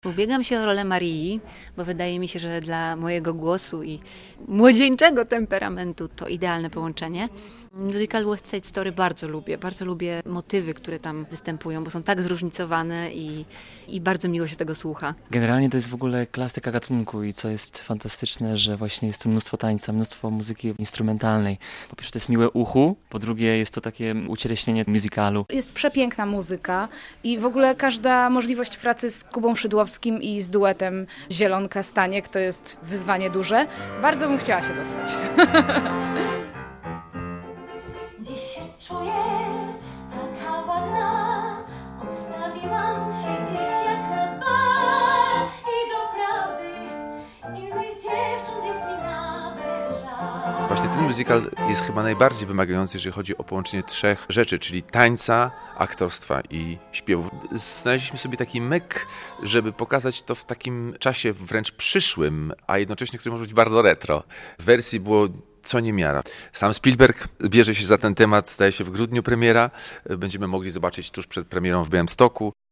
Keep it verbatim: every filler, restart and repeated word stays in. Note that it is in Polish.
Ubiegam się o rolę Marii, bo wydaje mi się, że dla mojego głosu i młodzieńczego temperamentu to idealne połączenie. Musical West Side Story bardzo lubię. Bardzo lubię motywy, które tam występują, bo są tak zróżnicowane i, i bardzo miło się tego słucha. Generalnie to jest w ogóle klasyka gatunku i co jest fantastyczne, że właśnie jest tu mnóstwo tańca, mnóstwo muzyki instrumentalnej. Po pierwsze to jest miłe uchu, po drugie jest to takie ucieleśnienie musicalu. Jest przepiękna muzyka i w ogóle każda możliwość pracy z Kubą Szydłowskim i z duetem Zielonka Staniek to jest wyzwanie duże. Bardzo bym chciała się dostać. Dziś się czuję taka ładna, odstawiłam się gdzieś jak na bar i doprawdy innych dziewcząt jest mi nawet żal. Właśnie ten musical jest chyba najbardziej wymagający, jeżeli chodzi o połączenie trzech rzeczy, czyli tańca, aktorstwa i śpiewu. Znaleźliśmy sobie taki myk, żeby pokazać to w takim czasie wręcz przyszłym, a jednocześnie, który może być bardzo retro. W wersji było co niemiara. Sam Spielberg bierze się za ten temat, staje się w grudniu premiera. Będziemy mogli zobaczyć tuż przed premierą w Białymstoku.